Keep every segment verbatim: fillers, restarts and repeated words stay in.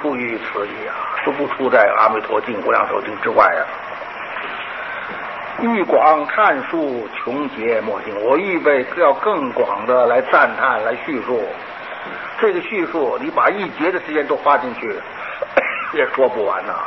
出于此意啊，都不出在阿弥陀经、无量寿经之外啊。欲广阐述，穷竭莫尽。我预备要更广的来赞叹，来叙述。这个叙述，你把一节的时间都花进去，也说不完呐、啊。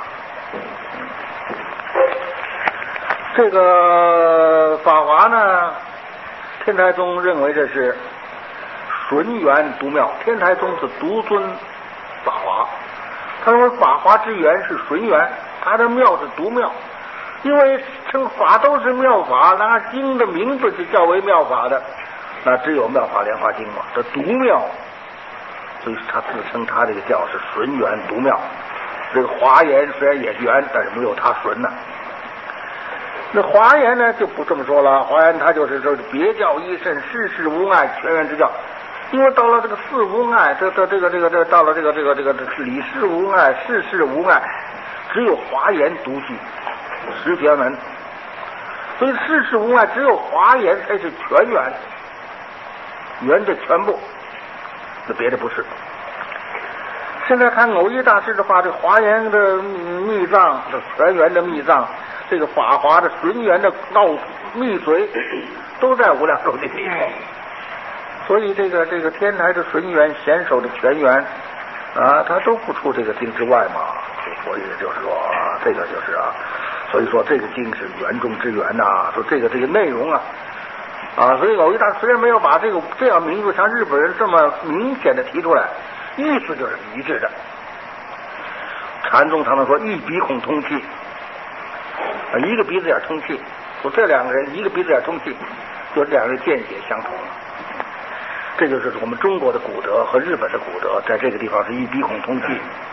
这个法华呢，天台宗认为这是纯元独妙，天台宗是独尊法华，他认为法华之源是纯元，他的妙是独妙，因为称法都是妙法，那经的名字是叫为妙法的，那只有妙法莲华经嘛，这独妙，所以他自称他这个教是纯元独妙。这个华严虽然也圆，但是没有他纯呢。那华严呢就不这么说了，华严它就是说别教一甚，世世无碍，全圆之教。因为到了这个四无碍，这这这个这个这个到了这个这个这个理事无碍，事事无碍，只有华严独具十玄门。所以世事无碍，只有华严才是全圆，圆的全部，那别的不是。现在看偶一大师的话，这华严的密藏，这全圆的密藏，这个法华的纯元的奥密髓，都在无量寿经里面。所以这个这个天台的纯元，显手的全元啊，它都不出这个经之外嘛。所以就是说啊，这个就是啊，所以说这个经是圆中之圆呐、啊。说这个这个内容啊啊，所以偶一大师虽然没有把这个这样名字像日本人这么明显的提出来，意思就是一致的。禅宗常常说一鼻孔通气，啊，一个鼻子眼通气，说这两个人一个鼻子眼通气，就是两个人见解相同了。这就是我们中国的古德和日本的古德，在这个地方是一鼻孔通气。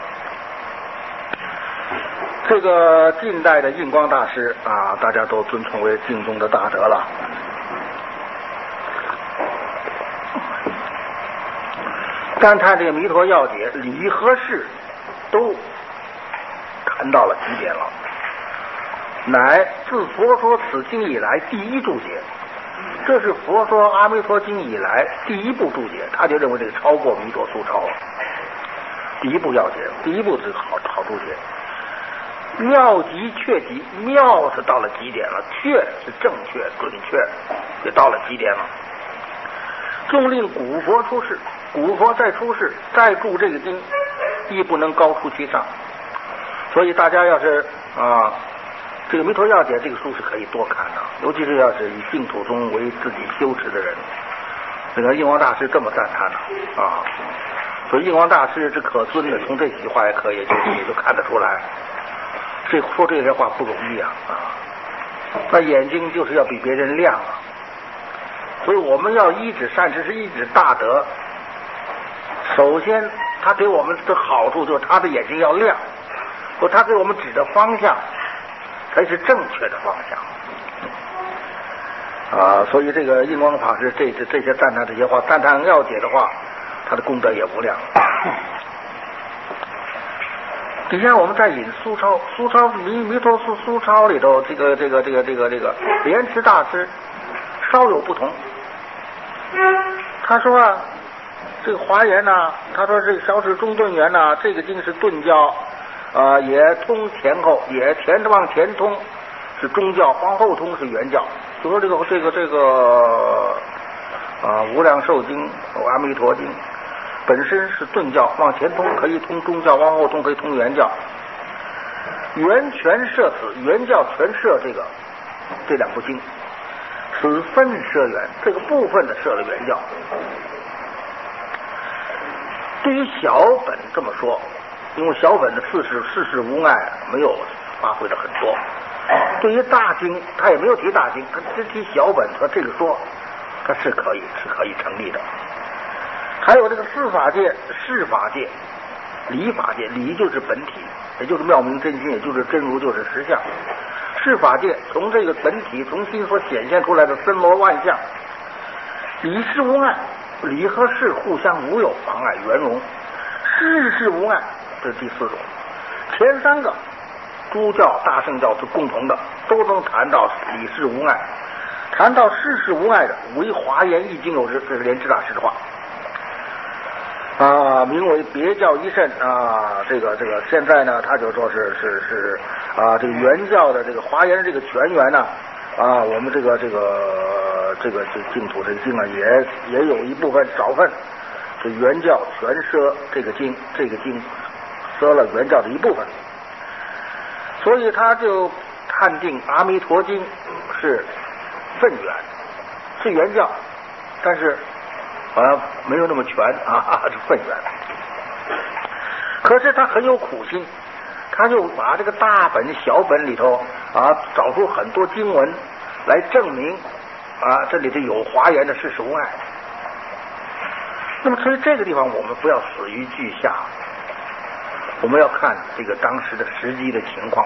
这个近代的印光大师啊，大家都尊崇为净宗的大德了。单看这个弥陀要解，理和事都谈到了极点了，乃自佛说此经以来第一注解。这是佛说阿弥陀经以来第一部注解，他就认为这个超过弥陀速超了。第一部要解，第一部是好好注解。妙极确极，妙是到了极点了，确是正确准确，也到了极点了。纵令古佛出世，古佛再出世，再注这个经，亦不能高出其上。所以大家要是啊。这个《弥陀要解》这个书是可以多看的，尤其是要是以净土宗为自己修持的人。这个印光大师这么赞叹的啊，所以印光大师之可尊的，从这几句话也可以就也就看得出来，这说这些话不容易啊啊！那眼睛就是要比别人亮啊，所以我们要依止善知识，依止大德。首先，他给我们的好处就是他的眼睛要亮，或他给我们指的方向才是正确的方向啊！所以这个印光法师这这这些赞叹这些话，赞叹要解的话，他的功德也无量。底下我们再引苏超，苏超弥弥陀苏苏超里头，这个这个这个这个这个莲池大师稍有不同。他说啊，这个华严呐、啊，他说这个小指中顿圆呐，这个经是顿教。啊、呃，也通前后，也前往前通是中教，往后通是原教。就说这个这个这个啊，《无量寿经》《阿弥陀经》本身是顿教，往前通可以通中教，往后通可以通原教。原全摄此，原教全摄这个这两部经，此分摄原，这个部分的摄了原教。对于小本这么说。因为小本的四世世事无碍没有发挥的很多，对于大经他也没有提大经，他只提小本，他这个说他是可以是可以成立的。还有这个四法界、事法界、理法界，理就是本体，也就是妙明真心，也就是真如，就是实相。事法界从这个本体从心所显现出来的森罗万象，理事无碍，理和事互相无有妨碍圆融，事事无碍。这是第四种，前三个诸教大乘教是共同的，都能谈到理事无碍，谈到事事无碍的，唯华严易经有之，这是莲池大师的话啊。 啊，名为别教一甚啊，这个这个现在呢，他就说是是是啊，这个原教的这个华严这个全源呢，啊，我们这个这个这个这净土这个经啊，也也有一部分少分，这原教全摄这个经，这个经摄了原教的一部分，所以他就判定《阿弥陀经》是分源，是原教，但是好像没有那么全啊，是分源。可是他很有苦心，他就把这个大本小本里头啊，找出很多经文来证明啊，这里头有华严的事实无碍。那么所以这个地方我们不要死于句下，我们要看这个当时的实际的情况。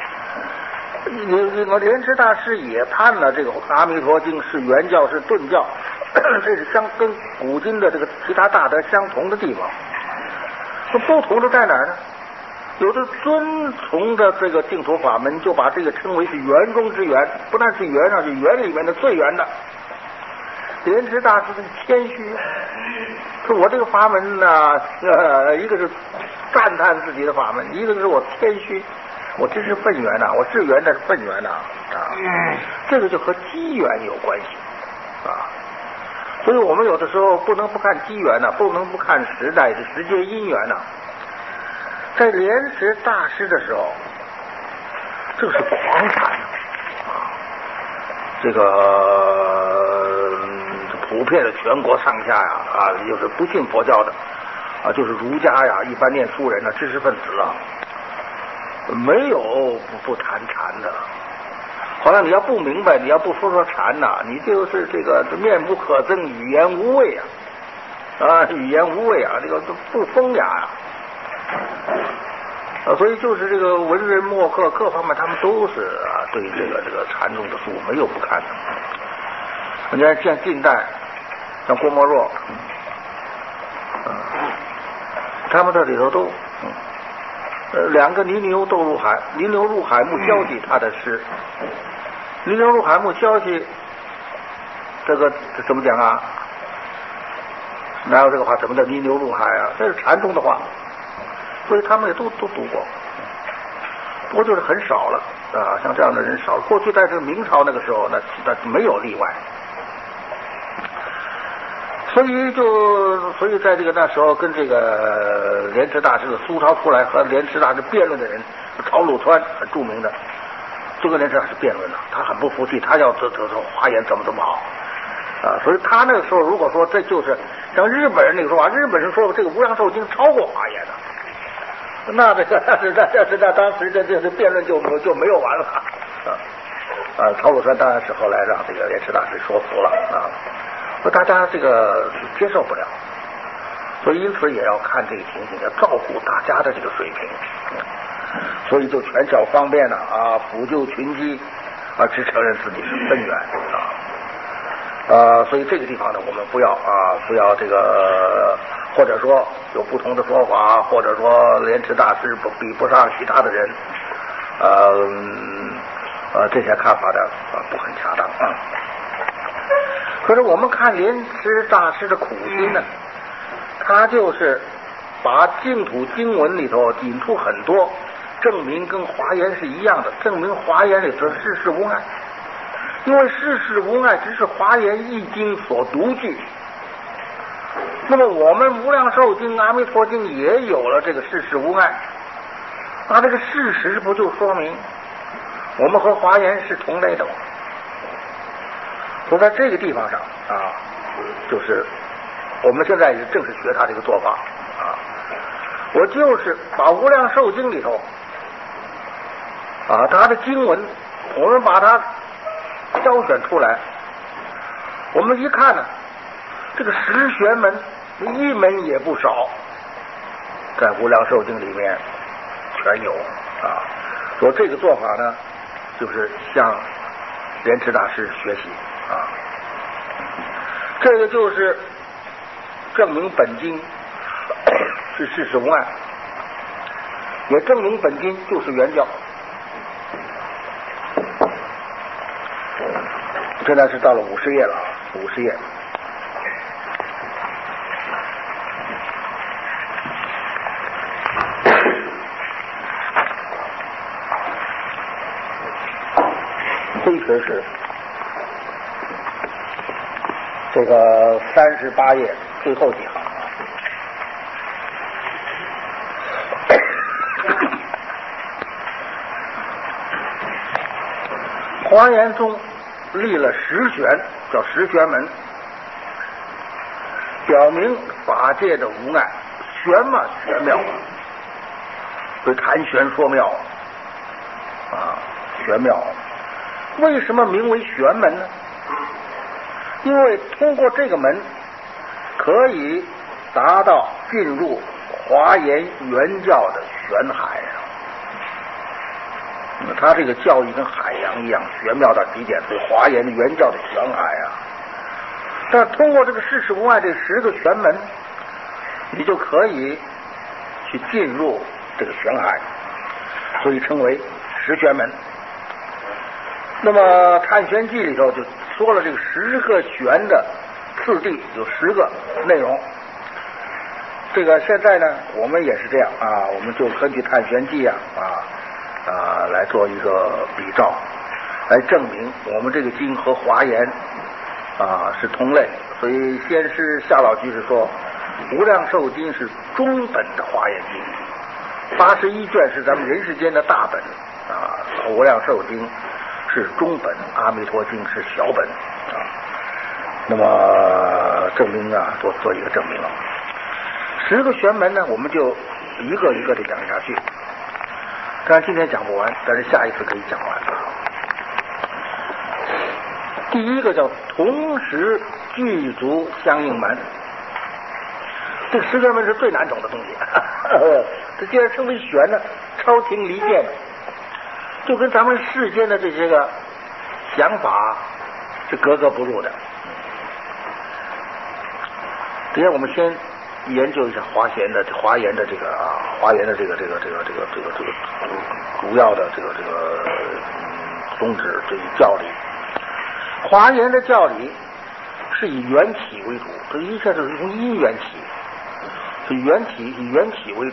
这个莲池大师也判了这个《阿弥陀经》是原教是顿教，这是相跟古今的这个其他大德相同的地方。那不同的在哪儿呢？有的遵从的这个净土法门，就把这个称为是圆中之圆，不但是圆上，是圆里面的最圆的。莲池大师的谦虚，说我这个法门呢，呃，一个是赞叹自己的法门，一个是我谦虚。我这是分缘呐、啊，我是缘的是分缘呐啊，啊，这个就和机缘有关系啊，所以我们有的时候不能不看机缘呐、啊，不能不看时代的时节因缘呐、啊。在莲池大师的时候，这个是狂禅啊，这个、呃、普遍的全国上下呀啊，就是不信佛教的啊，就是儒家呀，一般念书人呢，知识分子啊。没有不不谈禅的，好像你要不明白，你要不说说禅呐、啊，你就是这个面不可憎，语言无味啊，啊，语言无味啊，这个不风雅啊，啊，所以就是这个文人墨客各方面，他们都是啊，对这个这个禅宗的书没有不看的。你看像近代，像郭沫若，啊，他们这里头都。嗯呃，两个泥牛斗入海，泥牛入海木消息，他的诗。泥牛入海木消息，这个这怎么讲啊？哪有这个话？怎么叫泥牛入海啊？这是禅宗的话，所以他们也都都读过，不过就是很少了啊。像这样的人少了。过去在这个明朝那个时候，那那没有例外。所以就所以在这个那时候，跟这个莲池大师的苏超出来和莲池大师辩论的人，曹鲁川很著名的，就跟莲池大师辩论了，他很不服气，他要这这这华严怎么怎么好啊！所以他那个时候如果说这就是像日本人那个说法，日本人说这个无量寿经超过华严了，那这个但是那但是那当时这这这辩论就就没有完了啊啊！曹鲁川当然是后来让这个莲池大师说服了啊。说大家这个接受不了，所以因此也要看这个情形，要照顾大家的这个水平，所以就权巧方便了啊，辅救群机啊，只承认自己是分源啊，呃，所以这个地方呢，我们不要啊，不要这个，或者说有不同的说法，或者说莲池大师不比不上其他的人，呃呃，这些看法的啊不很恰当啊。可是我们看莲池大师的苦心呢，他就是把净土经文里头引出很多证明跟华严是一样的，证明华严里头世事无碍，因为世事无碍只是华严一经所独具。那么我们无量寿经、阿弥陀经也有了这个世事无碍，那这个事实不就说明我们和华严是同类的吗？所以在这个地方上啊，就是我们现在也正是学他这个做法啊，我就是把无量寿经里头啊，他的经文，我们把它挑选出来，我们一看呢，这个十玄门一门也不少，在无量寿经里面全有啊。所以这个做法呢，就是向莲池大师学习啊，这个就是证明本经是事实无碍，也证明本经就是原教。现在是到了五十页了啊，五十页。 推迟是这个三十八页最后几行啊。华严中立了十玄，叫十玄门，表明法界的无碍。玄嘛，玄妙，所以谈玄说妙啊，玄妙。为什么名为玄门呢？因为通过这个门，可以达到进入华严原教的玄海啊。它这个教义跟海洋一样玄妙到极点，所以华严的原教的玄海啊。但通过这个世事无碍这十个玄门，你就可以去进入这个玄海，所以称为十玄门。那么《探玄记》里头就说了这个十个玄的次第，有十个内容。这个现在呢，我们也是这样啊，我们就根据《探玄记》啊啊啊来做一个比照，来证明我们这个经和华严啊是同类。所以先是夏老居士说，无量寿经是中本的华严经，八十一卷是咱们人世间的大本啊，无量寿经是中本，阿弥陀经是小本啊。那么证明啊，做做一个证明了。十个玄门呢，我们就一个一个的讲下去。当然今天讲不完，但是下一次可以讲完啊。第一个叫同时具足相应门，这个十玄门是最难懂的东西。这既然称为玄呢，超情离见的，就跟咱们世间的这些个想法是格格不入的。等下我们先研究一下华严的华严的这个啊，华严的这个这个这个这个这个这个主要的这个这个嗯宗旨，这个教理。华严的教理是以缘起为主，这一切都是从因缘起，是缘起以缘起为主。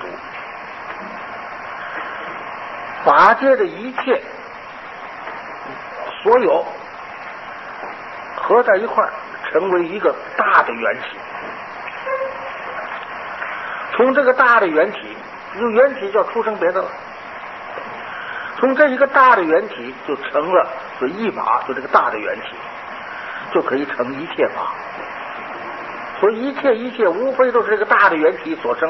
法界的一切所有合在一块儿，成为一个大的缘起。从这个大的缘起，有缘起就要出生别的了。从这一个大的缘起，就成了所以一法，就这个大的缘起，就可以成一切法。所以一切一切，无非都是这个大的缘起所生。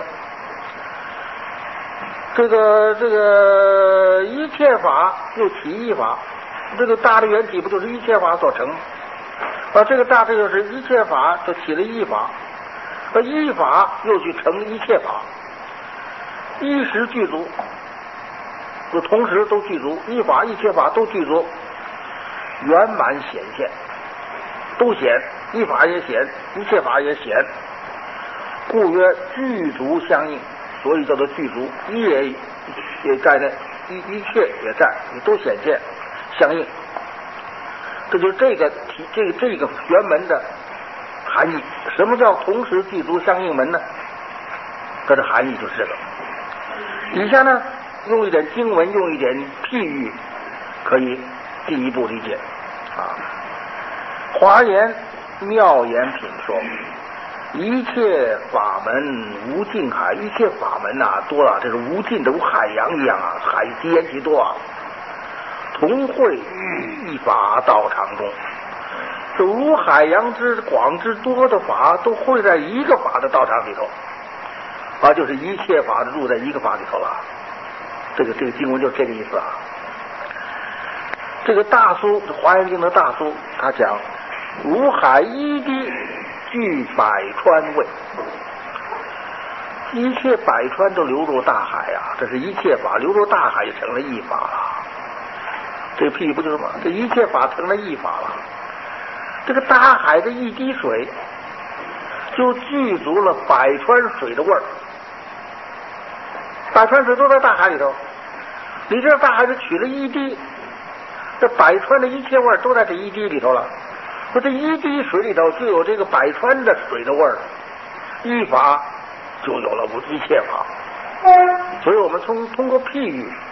这个这个一切法又起一法，这个大的缘起不就是一切法所成？而这个大的就是一切法就起了一法，而一法又去成一切法，一时具足，就同时都具足，一法一切法都具足，圆满显现，都显，一法也显，一切法也显，故曰具足相应。所以叫做具足，一也也在内，一一切也在，你都显现相应。这就是这个题这个这个玄门的含义。什么叫同时具足相应门呢？它的含义就是这个。以下呢，用一点经文，用一点譬喻，可以进一步理解啊。华严妙言品说，一切法门无尽海，一切法门啊多了，这是无尽的，如海洋一样啊，海极言极多啊。同会一法道场中，就如海洋之广之多的法，都汇在一个法的道场里头啊，就是一切法入在一个法里头了。这个这个经文就这个意思啊。这个大苏华严经的大苏，他讲如海一滴聚百川味，一切百川都流入大海啊，这是一切法流入大海，就成了一法了。这个譬喻不就是吗？这一切法成了一法了。这个大海的一滴水，就具足了百川水的味儿。百川水都在大海里头，你这大海就取了一滴，这百川的一切味儿都在这一滴里头了。说这一滴水里头就有这个百川的水的味儿，一法就有了一切法。所以我们从通过譬喻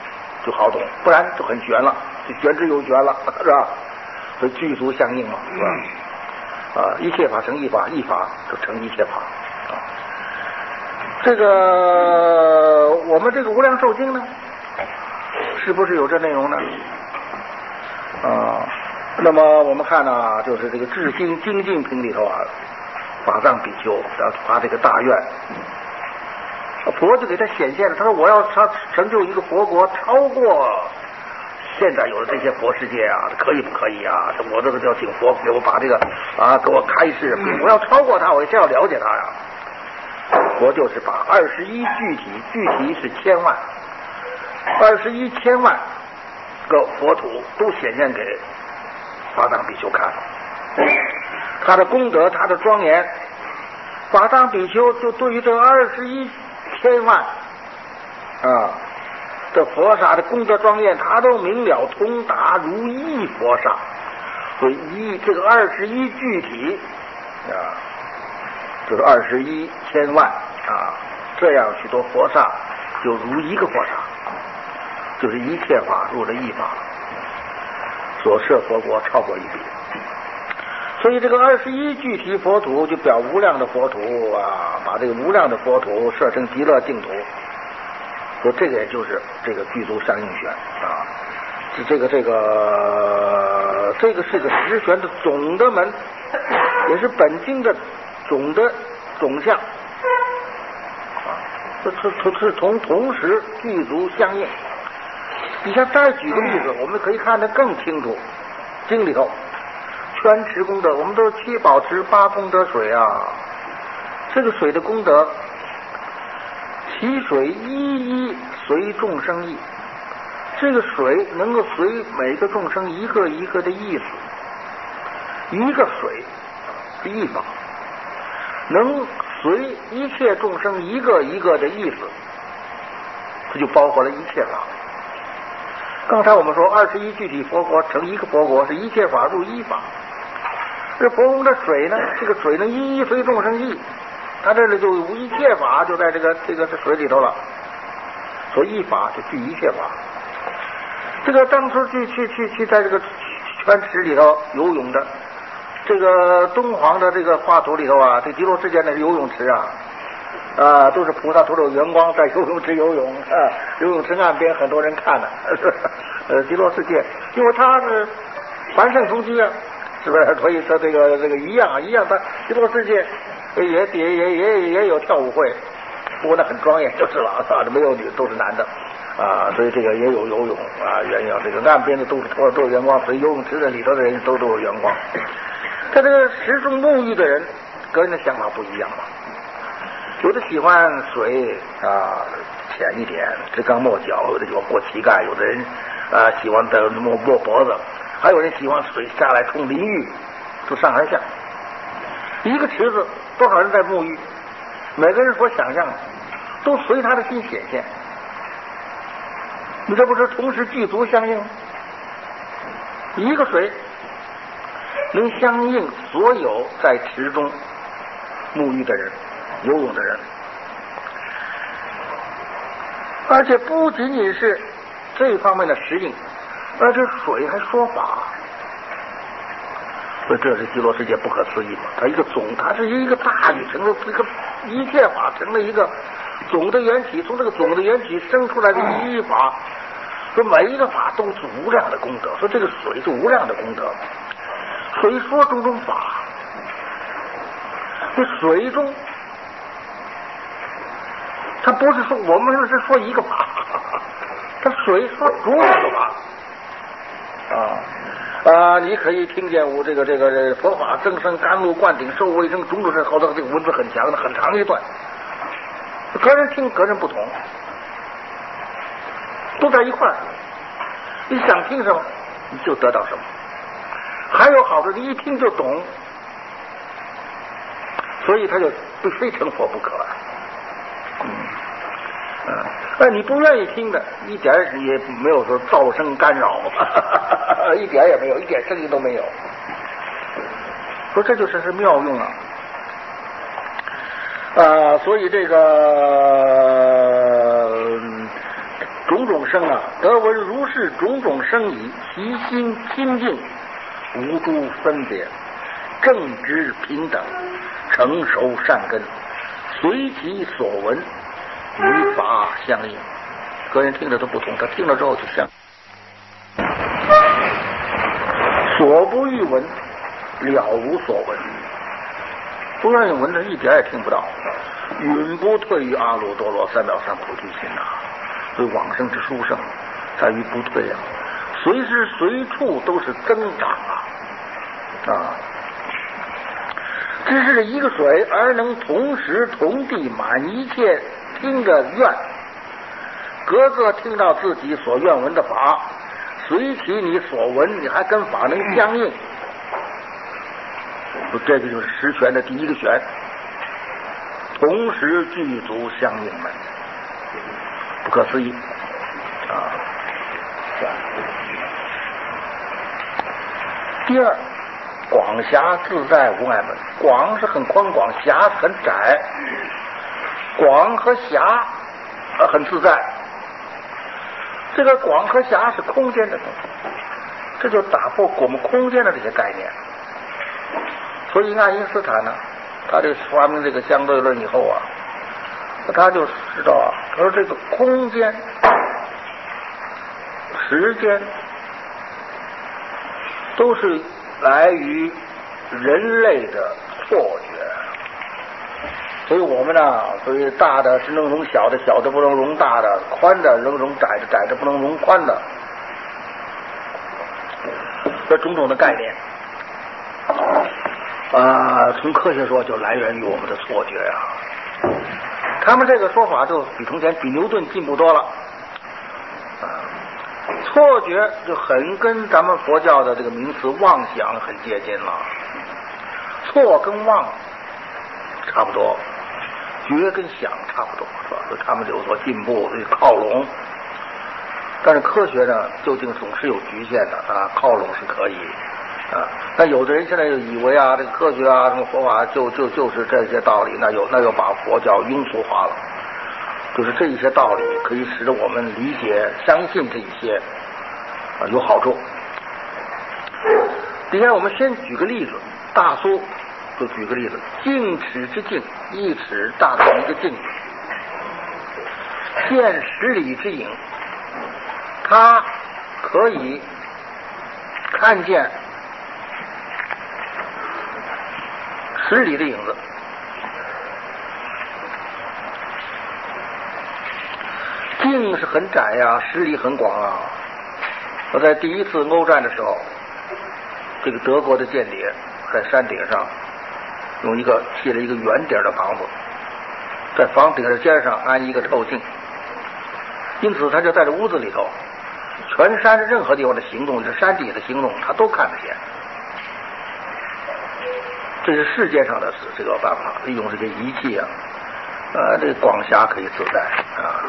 就好懂，不然就很悬了，就玄之又玄了，是吧？所以具足相应嘛，是吧？啊，一切法成一法，一法就成一切法啊。这个我们这个无量寿经呢，是不是有这内容呢？啊，那么我们看呢，就是这个智心精进品里头啊，法藏比丘要发这个大愿，佛就给他显现了，他说我要他成就一个佛国，超过现在有的这些佛世界啊，可以不可以啊？我这个就要请佛给我把这个啊给我开示，我要超过他，我先要了解他呀。佛就是把二十一具体，具体是千万，二十一千万个佛土都显现给法藏比丘看，他的功德，他的庄严，法藏比丘就对于这二十一千万啊这佛刹的功德庄严，他都明了通达如一佛刹，所以一这个二十一具体啊，就是二十一千万啊，这样许多佛刹就如一个佛刹，就是一切法入了一法，所摄佛国超过一比。所以这个二十一具体佛土就表无量的佛土啊，把这个无量的佛土设成极乐净土。说这个也就是这个具足相应玄啊，是这个这个这个是个十玄的总的门，也是本经的总的总相啊，这这这是从同时具足相应。你像再举个例子，我们可以看得更清楚。经里头圈持功德，我们都是七宝池八功德水啊，这个水的功德。其水一一随众生意，这个水能够随每个众生一个一个的意思，一个水是一法，能随一切众生一个一个的意思，这就包括了一切法。刚才我们说二十一具体佛国成一个佛国，是一切法入一法。这佛中的水呢，这个水能一一随众生意，他这里就无一切法就在这个这个这水里头了，所以一法就具一切法。这个当初去去去去在这个泉池里头游泳的，这个敦煌的这个画图里头啊，这极乐世界那是游泳池啊，啊，都是菩萨头有圆光在游泳池游泳啊，游泳池岸边很多人看的，呃，极乐世界，因为它是凡圣同居啊，是不是？所以说这个这个一样啊，一样，它极乐世界。也也也也也有跳舞会，不过那很庄严就是了啊，没有女都是男的啊，所以这个也有游泳啊，鸳鸯这个岸边的都是都都有阳光，所以游泳池的里头的人都都有阳光。他这个食中沐浴的人，个人的想法不一样嘛，有的喜欢水啊浅一点，直刚没脚，有的喜欢过膝盖，有的人啊喜欢的摸摸脖子，还有人喜欢水下来冲淋浴，就上而下。一个池子多少人在沐浴，每个人所想象的都随他的心显现，你这不是同时具足相应？一个水能相应所有在池中沐浴的人、游泳的人，而且不仅仅是这方面的实应，而且水还说法。所以这是极乐世界不可思议嘛，它一个总，它是一个大宇成了一个一切法成了一个总的缘起，从这个总的缘起生出来的一法，说每一个法都是无量的功德，说这个水是无量的功德，水说种种法，这水中它不是说我们是说一个法，它水说种种的法啊。啊，你可以听见我这个这个佛法增生甘露灌顶受卫生种种是好多这个文字很强的很长一段，个人听个人不同，都在一块儿，你想听什么你就得到什么。还有好多你一听就懂，所以他就非成佛不可。嗯嗯，那你不愿意听的，一点也没有说噪声干扰，一点也没有，一点声音都没有。说这就是是妙用啊！啊，所以这个、嗯、种种永生啊，得闻如是种种生矣，其心清净，无诸分别，正直平等，成熟善根，随其所闻，与法相应。个人听着都不同，他听了之后就像所不欲闻，了无所闻，不愿意闻的一点也听不到，允不退于阿耨多罗三藐三菩提心呐、啊。所以往生之殊胜在于不退啊，随时随处都是增长啊啊！只是这一个水而能同时同地满一切听着愿，个个听到自己所愿闻的法，随其你所闻，你还跟法能相应，这个就是十玄的第一个玄，同时具足相应门，不可思议啊！第二，广狭自在无碍门。广是很宽广，狭是很窄。广和狭呃很自在。这个广和狭是空间的东西，这就打破我们空间的这些概念。所以爱因斯坦呢，他这发明这个相对论以后啊，他就知道啊，他说这个空间、时间都是来于人类的错觉，所以我们呢，所以大的只能容小的，小的不能容大的，宽的能容窄的，窄的不能容宽的，这种种的概念啊，从科学说就来源于我们的错觉呀、啊。他们这个说法就比从前比牛顿进步多了。啊，错觉就很跟咱们佛教的这个名词妄想很接近了。错跟妄差不多，觉跟想差不多，是吧？所以他们有所进步，靠拢。但是科学呢，究竟总是有局限的啊，靠拢是可以啊。那有的人现在就以为啊，这个科学啊，什么佛法就就就是这些道理，那有那又把佛教庸俗化了。就是这一些道理可以使得我们理解、相信这一些啊有好处。今天我们先举个例子，大苏就举个例子，径尺之径，一尺大的一个径，见十里之影，它可以看见十里的影子。径是很窄呀、啊，十里很广啊。我在第一次欧战的时候，这个德国的间谍在山顶上用一个砌了一个圆顶的房子，在房顶的尖上安一个透镜，因此他就在这屋子里头，全山任何地方的行动，这山底的行动他都看得见。这是世界上的这个办法，利用这些仪器啊，呃，这个广狭可以自在啊。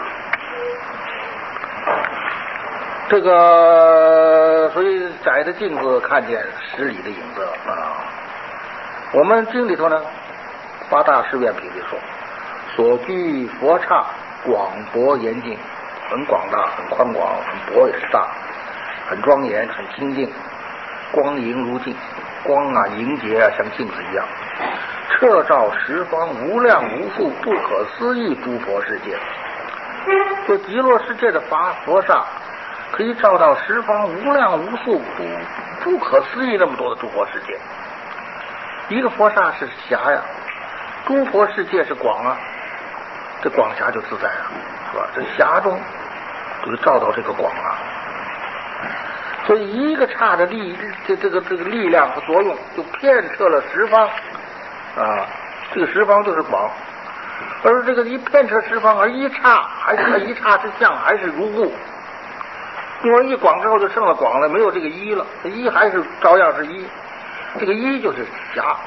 这个所以窄的镜子看见十里的影子啊。我们经里头呢，八大誓愿品里说，所居佛刹广博严净，很广大，很宽广，很博也是大，很庄严，很清净，光莹如镜，光啊莹洁啊，像镜子一样，彻照十方无量无数不可思议诸佛世界。这极乐世界的法佛刹可以照到十方无量无数不不可思议那么多的诸佛世界。一个佛刹是狭呀，诸佛世界是广啊，这广狭就自在啊，是吧？这狭中就照到这个广啊。所以一个刹的力，这这个这个力量和作用，就遍彻了十方啊。这个十方就是广，而这个一遍彻十方，而一刹还是一刹之相，还是如故。因为一广之后就剩了广了，没有这个一了，这一还是照样是一，这个一就是狭啊。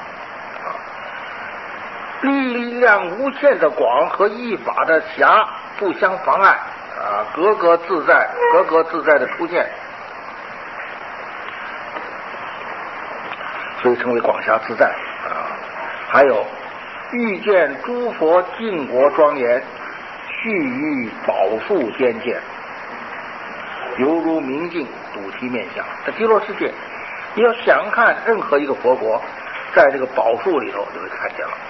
力量无限的广和一法的狭不相妨碍啊，格格自在，格格自在的出现，所以称为广狭自在啊。还有遇见诸佛净国庄严，续于宝树间见， 犹如明镜睹其面相。在极乐世界，你要想看任何一个佛国，在这个宝树里头就会看见了。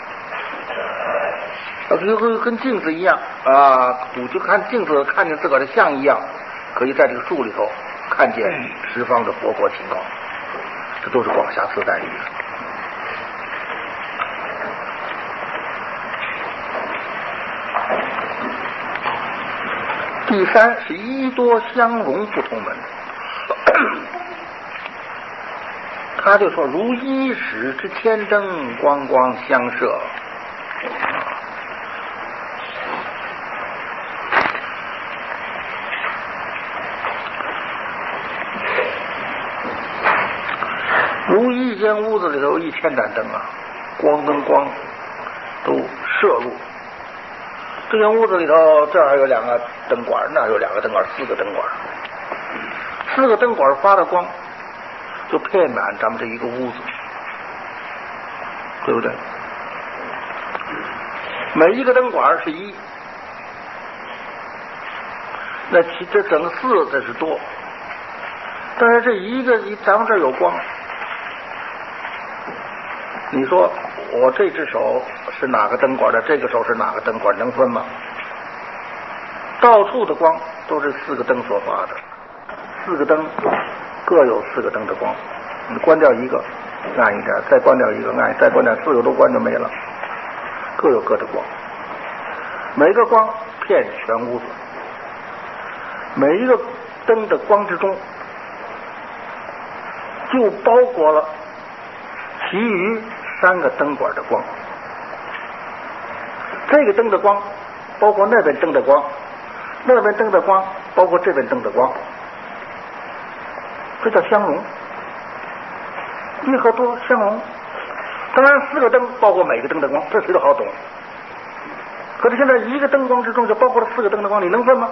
就跟跟镜子一样啊，赌就看镜子看见自个儿的像一样，可以在这个树里头看见十方的佛国情况，这都是广狭自在的意思。第三是衣多相容不同门，他就说如衣使之千灯光光相射。如一间屋子里头有一千盏灯啊，光跟光都射入。这间屋子里头，这儿有两个灯管，那儿有两个灯管，四个灯管，四个灯管发的光就遍满咱们这一个屋子，对不对？每一个灯管是一，那其这整四这是多，但是这一个咱们这儿有光，你说我这只手是哪个灯管的，这个手是哪个灯管，能分吗？到处的光都是四个灯所发的，四个灯各有四个灯的光，你关掉一个暗一点，再关掉一个暗，再关掉四个都关就没了，各有各的光，每个光遍全屋子，每一个灯的光之中就包裹了其余三个灯管的光，这个灯的光包括那边灯的光，那边灯的光包括这边灯的光，这叫相容，一和多相容。当然四个灯包括每个灯的光，这谁都好懂。可是现在一个灯光之中就包括了四个灯的光，你能分吗？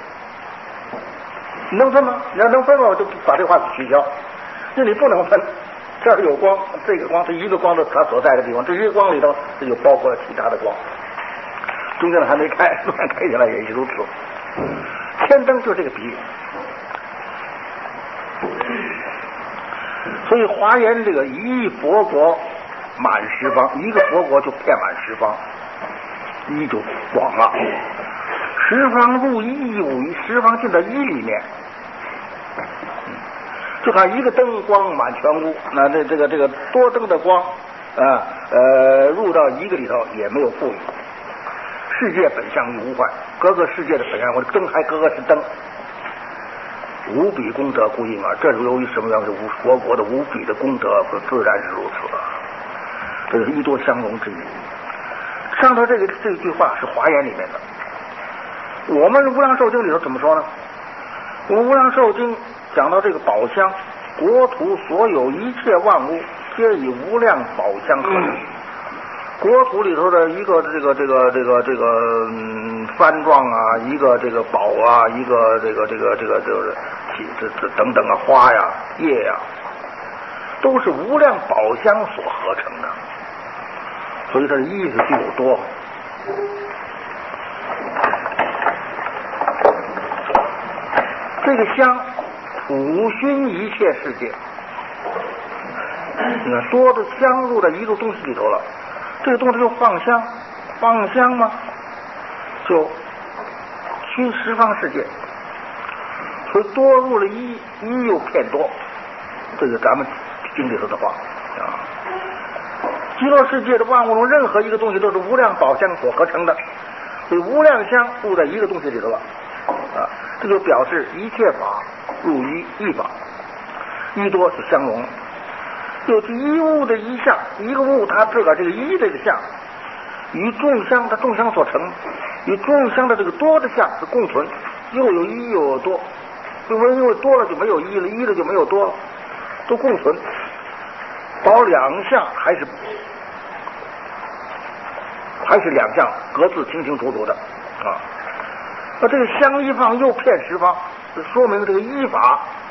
你能分吗？你要能分吗，我就把这话取消。那你不能分，这儿有光，这个光是一个光的它所在的地方，这一个光里头这就包括了其他的光，中间的还没开，乱开起来也是如此。千灯就是这个比喻。所以华严这个一佛国满十方，一个佛国就遍满十方，一就广了。十方入一，一五一，十方进到一里面，就看一个灯光满全屋，那这这个这个多灯的光啊呃入到一个里头也没有富裕。世界本相亦无坏，各个世界的本相，我的灯还各个是灯，无比功德故应耳。这是由于什么样的无佛国的无比的功德，自然是如此。这是一多相容之意。上头这个这句话是华严里面的。我们无量寿经里头怎么说呢？我们无量寿经讲到这个宝箱，国土所有一切万物，皆以无量宝箱合成。国土里头的一个这个这个这个这个嗯幡状啊，一个这个宝啊，一个这个这个这个这个这这等等啊，花呀叶呀，都是无量宝箱所合成的，所以它的意思就有多。这个香普熏一切世界，你看多的香入到一个东西里头了，这个东西就放香，放香嘛，就熏十方世界，所以多入了一，一又骗多，这是咱们经里头的话啊。极乐世界的万物中任何一个东西都是无量宝香所合成的，所以无量香入在一个东西里头了啊，这就表示一切法入一，一法一多是相容。有一物的一相，一个物它自个儿这个一这个相与众香它众香所成，与众香的这个多的相是共存，又有一又有多，因为因为多了就没有一了，一了就没有多了，都共存，保两相还是还是两相各自清清楚楚的啊。那这个香一放又骗十方，说明这个依法